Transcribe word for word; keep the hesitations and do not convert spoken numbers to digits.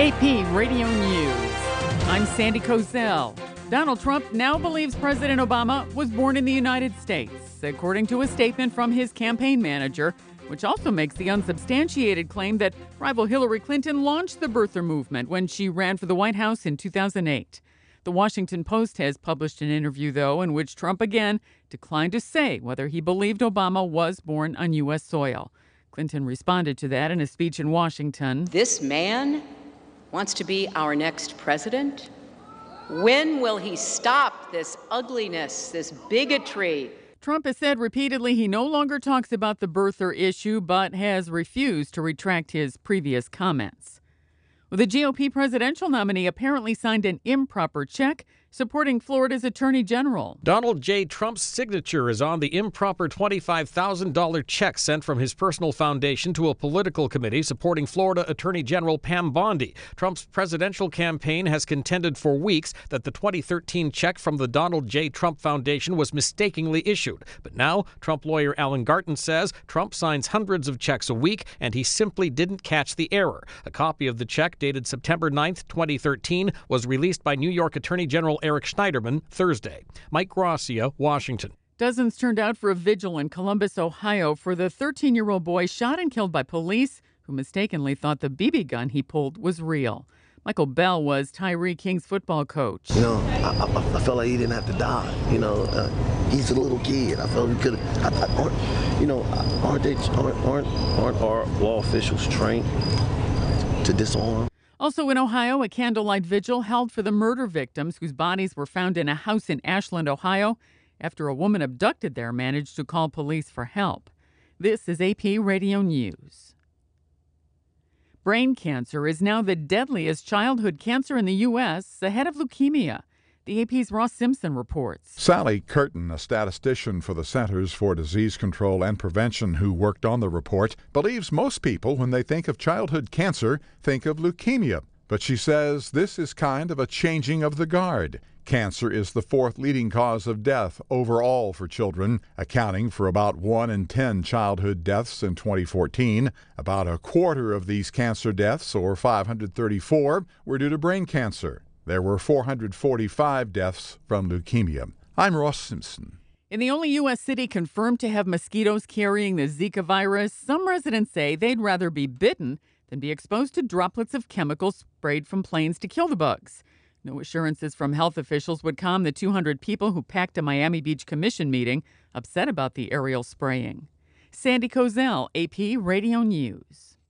A P Radio News. I'm Sandy Kozel. Donald Trump now believes President Obama was born in the United States, according to a statement from his campaign manager, which also makes the unsubstantiated claim that rival Hillary Clinton launched the birther movement when she ran for the White House in two thousand eight. The Washington Post has published an interview, though, in which Trump again declined to say whether he believed Obama was born on U S soil. Clinton responded to that in a speech in Washington. This man wants to be our next president? When will he stop this ugliness, this bigotry? Trump has said repeatedly he no longer talks about the birther issue, but has refused to retract his previous comments. Well, the G O P presidential nominee apparently signed an improper check supporting Florida's attorney general. Donald J. Trump's signature is on the improper twenty-five thousand dollars check sent from his personal foundation to a political committee supporting Florida Attorney General Pam Bondi. Trump's presidential campaign has contended for weeks that the twenty thirteen check from the Donald J. Trump Foundation was mistakenly issued. But now, Trump lawyer Alan Garten says Trump signs hundreds of checks a week and he simply didn't catch the error. A copy of the check dated September ninth, twenty thirteen was released by New York Attorney General Eric Schneiderman Thursday. Mike Gracia, Washington. Dozens turned out for a vigil in Columbus, Ohio for the thirteen-year-old boy shot and killed by police who mistakenly thought the B B gun he pulled was real. Michael Bell was Tyree King's football coach. You know, I, I, I felt like he didn't have to die. You know, uh, he's a little kid. I felt he could have, you know, aren't they, aren't, aren't, aren't our law officials trained to disarm? Also in Ohio, a candlelight vigil held for the murder victims whose bodies were found in a house in Ashland, Ohio, after a woman abducted there managed to call police for help. This is A P Radio News. Brain cancer is now the deadliest childhood cancer in the U S, ahead of leukemia. The A P's Ross Simpson reports. Sally Curtin, a statistician for the Centers for Disease Control and Prevention who worked on the report, believes most people, when they think of childhood cancer, think of leukemia. But she says this is kind of a changing of the guard. Cancer is the fourth leading cause of death overall for children, accounting for about one in ten childhood deaths in twenty fourteen. About a quarter of these cancer deaths, or five hundred thirty-four, were due to brain cancer. There were four hundred forty-five deaths from leukemia. I'm Ross Simpson. In the only U S city confirmed to have mosquitoes carrying the Zika virus, some residents say they'd rather be bitten than be exposed to droplets of chemicals sprayed from planes to kill the bugs. No assurances from health officials would calm the two hundred people who packed a Miami Beach Commission meeting, upset about the aerial spraying. Sandy Kozel, A P Radio News.